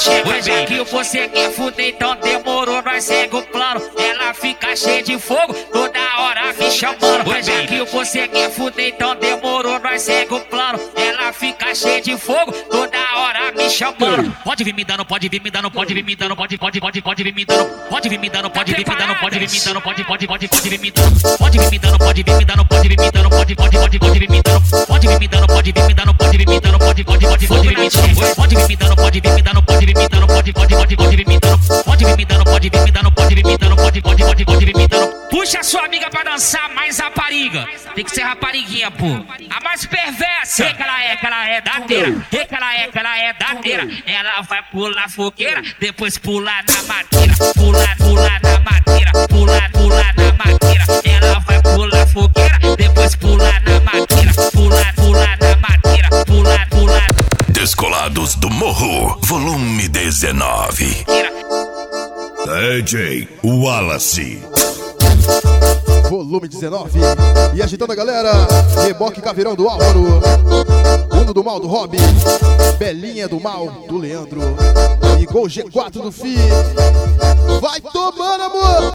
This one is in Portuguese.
Pois já que você quer fuder, então demorou, nós segue o plano. Ela fica cheia de fogo, toda hora me chamando. Pois já que você quer fuder, então demorou, nós segue o plano. Ela fica cheia de fogo, toda hora me chamando. Pode vir me dando, pode vir me dando, pode vir me dando, pode vir me dando. Pode vir me dando, pode vir me dando, pode vir me dando, pode vir me dando. Pode vir me dando, pode vir me dando, pode vir me dando, pode vir me dando. Pode vir me dando, pode vir me dando, pode vir me dando, pode vir me dando. Pode vir me dando, pode vir me dando, pode vir me dando, pode vir me dando. Pode vir me dando, pode vir me dando, pode vir me dando, pode vir me dando. Puxa sua amiga pra dançar mais rapariga. Tem que ser rapariguinha, pô. A mais perversa. Que ela é dateira. Que ela é dateira. Ela vai pular fogueira, depois pular na madeira. Pular na madeira. Pular na madeira. Ela vai pular fogueira, depois pular na madeira. Pular na madeira. Pular. Descolados do Morro, volume 19. DJ Wallace. Volume 19. E agitando a galera, Reboque Caveirão do Álvaro, Mundo do Mal do Rob, Belinha do Mal do Leandro e Gol G4 do Fi. Vai tomando, amor!